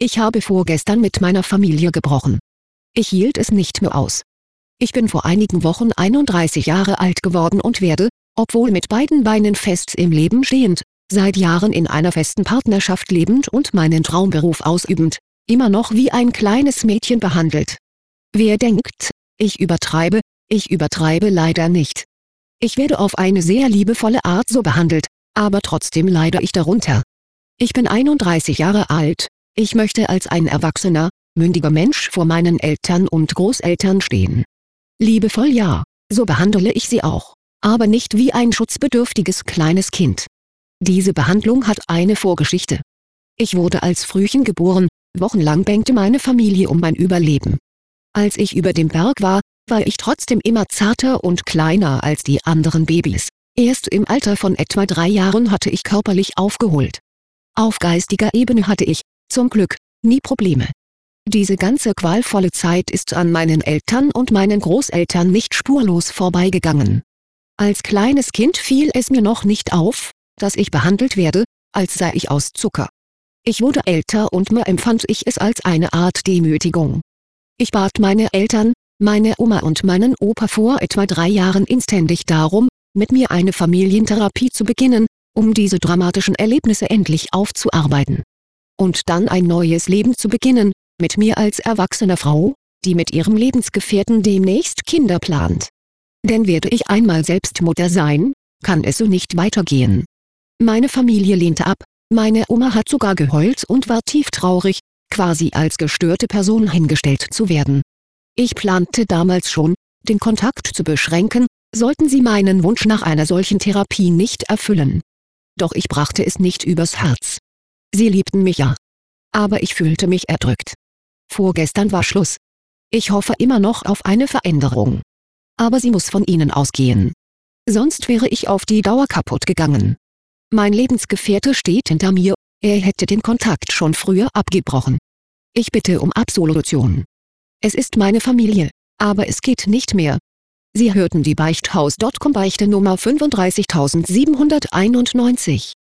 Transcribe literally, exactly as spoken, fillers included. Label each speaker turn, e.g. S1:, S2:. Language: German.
S1: Ich habe vorgestern mit meiner Familie gebrochen. Ich hielt es nicht mehr aus. Ich bin vor einigen Wochen einunddreißig Jahre alt geworden und werde, obwohl mit beiden Beinen fest im Leben stehend, seit Jahren in einer festen Partnerschaft lebend und meinen Traumberuf ausübend, immer noch wie ein kleines Mädchen behandelt. Wer denkt, ich übertreibe, ich übertreibe leider nicht. Ich werde auf eine sehr liebevolle Art so behandelt, aber trotzdem leide ich darunter. Ich bin einunddreißig Jahre alt, ich möchte als ein erwachsener, mündiger Mensch vor meinen Eltern und Großeltern stehen. Liebevoll ja, so behandle ich sie auch, aber nicht wie ein schutzbedürftiges kleines Kind. Diese Behandlung hat eine Vorgeschichte. Ich wurde als Frühchen geboren, wochenlang bängte meine Familie um mein Überleben. Als ich über dem Berg war, war ich trotzdem immer zarter und kleiner als die anderen Babys. Erst im Alter von etwa drei Jahren hatte ich körperlich aufgeholt. Auf geistiger Ebene hatte ich, zum Glück, nie Probleme. Diese ganze qualvolle Zeit ist an meinen Eltern und meinen Großeltern nicht spurlos vorbeigegangen. Als kleines Kind fiel es mir noch nicht auf, dass ich behandelt werde, als sei ich aus Zucker. Ich wurde älter und mir empfand ich es als eine Art Demütigung. Ich bat meine Eltern, meine Oma und meinen Opa vor etwa drei Jahren inständig darum, mit mir eine Familientherapie zu beginnen, um diese dramatischen Erlebnisse endlich aufzuarbeiten. Und dann ein neues Leben zu beginnen, mit mir als erwachsene Frau, die mit ihrem Lebensgefährten demnächst Kinder plant. Denn werde ich einmal selbst Mutter sein, kann es so nicht weitergehen. Meine Familie lehnte ab, meine Oma hat sogar geheult und war tieftraurig, quasi als gestörte Person hingestellt zu werden. Ich plante damals schon, den Kontakt zu beschränken, sollten sie meinen Wunsch nach einer solchen Therapie nicht erfüllen. Doch ich brachte es nicht übers Herz. Sie liebten mich ja. Aber ich fühlte mich erdrückt. Vorgestern war Schluss. Ich hoffe immer noch auf eine Veränderung. Aber sie muss von ihnen ausgehen. Sonst wäre ich auf die Dauer kaputt gegangen. Mein Lebensgefährte steht hinter mir, er hätte den Kontakt schon früher abgebrochen. Ich bitte um Absolution. Es ist meine Familie, aber es geht nicht mehr. Sie hörten die Beichthaus Punkt com Beichte Nummer fünfunddreißigtausendsiebenhunderteinundneunzig.